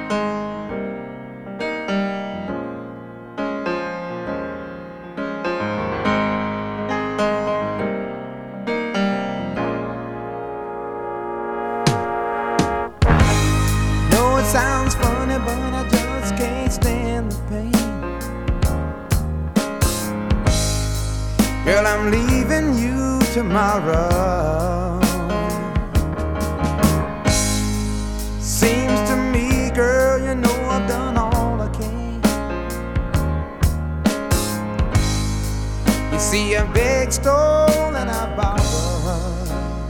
Know it sounds funny, but I just can't stand the pain. Girl, I'm leaving you tomorrow. Seems to me, girl, you know I've done all I can. You see, I beg, stole, and I borrowed.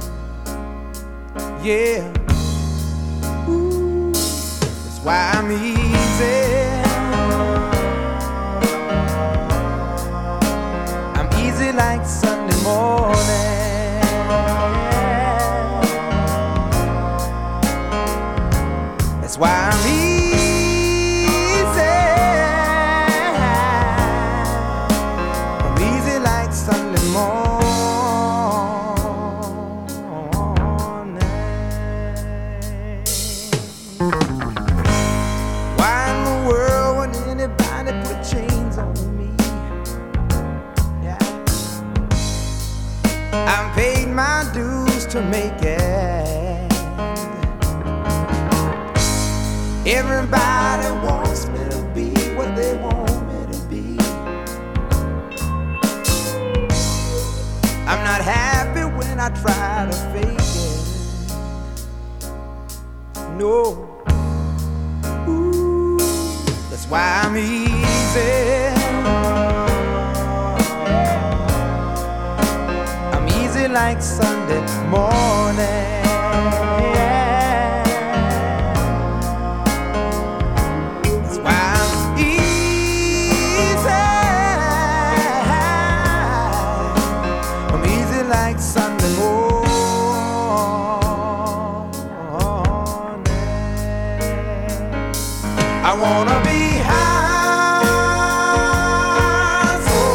Yeah. Ooh, that's why I'm easy. I'm easy like Sunday morning. That's why I'm easy. I'm easy like Sunday morning. Why in the world would anybody put chains on me? Yeah. I've paid my dues to make it. Everybody wants me to be what they want me to be. I'm not happy when I try to fake it. No. Ooh, that's why I'm easy. I'm easy like Sunday morning. That's why I'm easy. I'm easy like Sunday morning. I wanna be high, so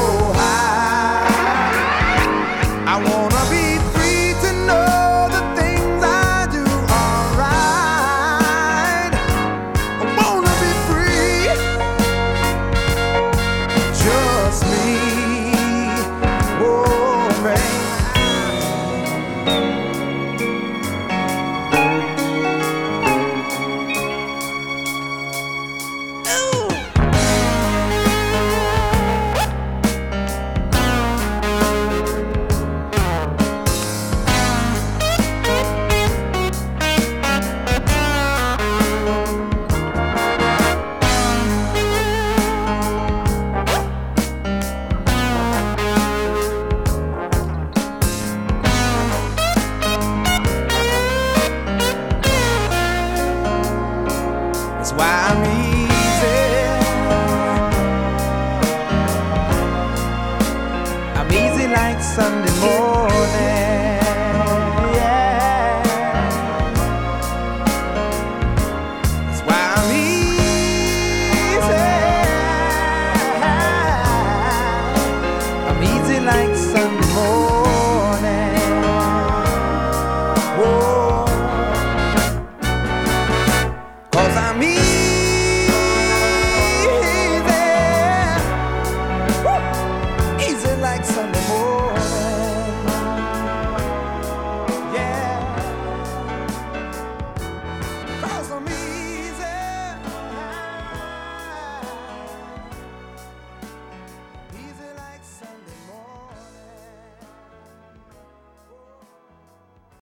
high. I wanna be free to know the things I do are right. I wanna be free, just me, oh man. That's why I'm